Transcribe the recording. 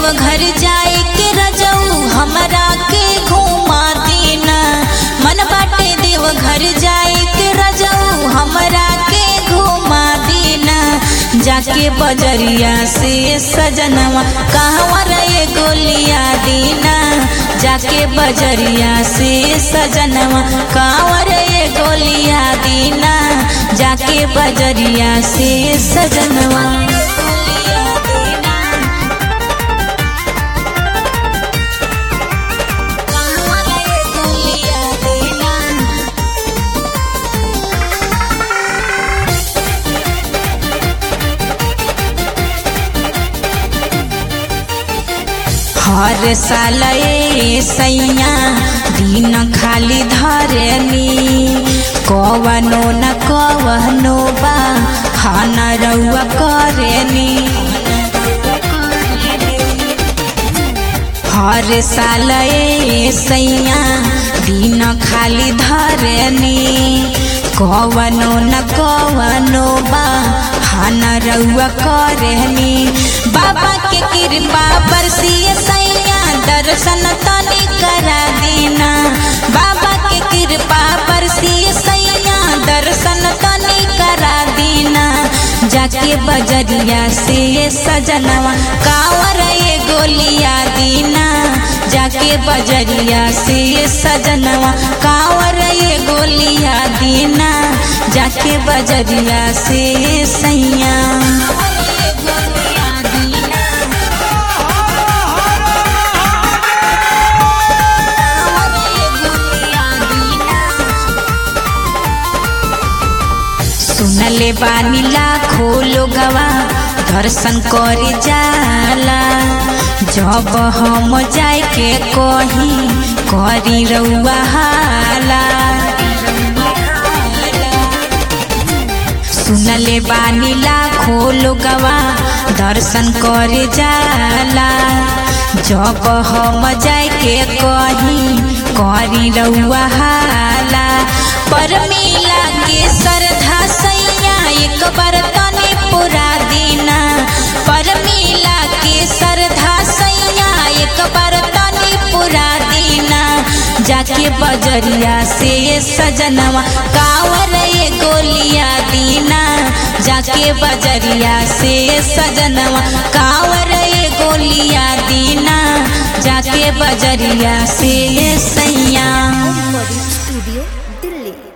देवघर जाए के रजऊ हमरा के घुमा देना। मन बाटे देवघर जाए के रजऊ हमरा के घुमा देना। जाके बजरिया से सजनवा कहवर एगो लिया देना। जाके बजरिया से सजनवा कहवर एगो लिया देना। जाके बजरिया से सजनवा हर साल सैया दिन खाली धरनी। कवनो न कवनो बा खाना रउआ करेनी। हर साल सैया दिन खाली धरनी। कवनो न कवनो बा खाना रउआ करेनी। बाबा के कृपा बरसिए सैया दर्शन तनी करा देना। बाबा के कृपा बरसिए सैया दर्शन तनी करा देना। जाके बजरिया से सजनवा कांवर एगो लिया देना। जाके बजरिया से सजनवा कांवर एगो लिया देना। जाके बजरिया से सैया सुनले बानी लाखों लोगवा दर्शन करे जाला। जब हम जाए के कहीं करी रउआ हाला। सुनले बानी लाखों लोगवा दर्शन करे जाला। जब हम जाए के कहीं करी रउआ हाला। पर मिला के श्रद्धा सैया एक बार तनी पूरा देना। पर मिला के श्रद्धा सैया एक बार तनी पूरा देना। जाके बजरिया से सजनवा कांवर एगो लिया देना। जाके बजरिया से सजनवा कांवर एगो लिया देना। जाके बजरिया से सैया स्टूडियो दिल्ली।